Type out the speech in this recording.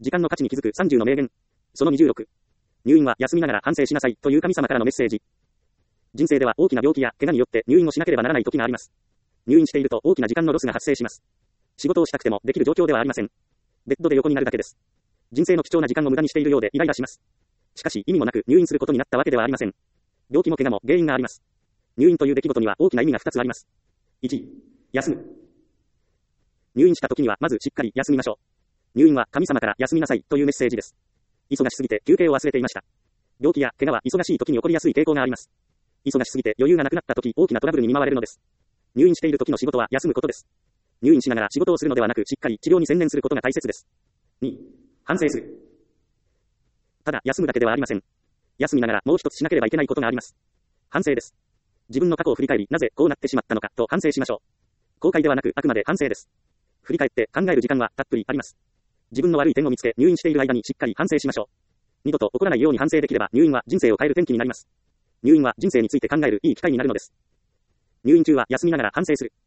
時間の価値に気づく30の名言。その26。入院は休みながら反省しなさいという神様からのメッセージ。人生では大きな病気や怪我によって入院をしなければならない時があります。入院していると大きな時間のロスが発生します。仕事をしたくてもできる状況ではありません。ベッドで横になるだけです。人生の貴重な時間を無駄にしているようでイライラします。しかし意味もなく入院することになったわけではありません。病気も怪我も原因があります。入院という出来事には大きな意味が2つあります。1、休む。入院した時にはまずしっかり休みましょう。入院は神様から休みなさいというメッセージです。忙しすぎて休憩を忘れていました。病気や怪我は忙しい時に起こりやすい傾向があります。忙しすぎて余裕がなくなった時、大きなトラブルに見舞われるのです。入院している時の仕事は休むことです。入院しながら仕事をするのではなく、しっかり治療に専念することが大切です。2、反省する。ただ休むだけではありません。休みながらもう一つしなければいけないことがあります。反省です。自分の過去を振り返り、なぜこうなってしまったのかと反省しましょう。後悔ではなく、あくまで反省です。振り返って考える時間はたっぷりあります。自分の悪い点を見つけ、入院している間にしっかり反省しましょう。二度と起こらないように反省できれば、入院は人生を変える転機になります。入院は人生について考えるいい機会になるのです。入院中は休みながら反省する。